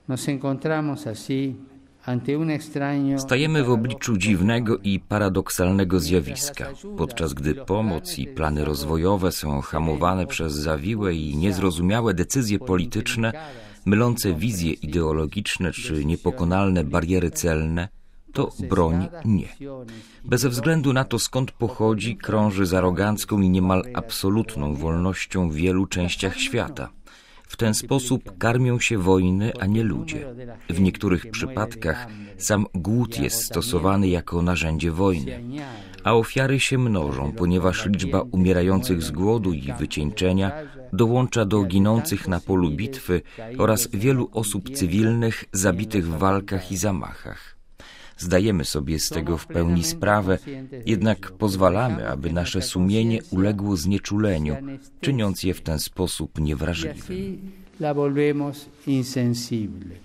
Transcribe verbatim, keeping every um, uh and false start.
Stajemy w obliczu dziwnego i paradoksalnego zjawiska, podczas gdy pomoc i plany rozwojowe są hamowane przez zawiłe i niezrozumiałe decyzje polityczne, mylące wizje ideologiczne czy niepokonalne bariery celne, to broń nie. Bez względu na to, skąd pochodzi, krąży z arogancką i niemal absolutną wolnością w wielu częściach świata. W ten sposób karmią się wojny, a nie ludzie. W niektórych przypadkach sam głód jest stosowany jako narzędzie wojny, a ofiary się mnożą, ponieważ liczba umierających z głodu i wycieńczenia dołącza do ginących na polu bitwy oraz wielu osób cywilnych zabitych w walkach i zamachach. Zdajemy sobie z tego w pełni sprawę, jednak pozwalamy, aby nasze sumienie uległo znieczuleniu, czyniąc je w ten sposób niewrażliwym.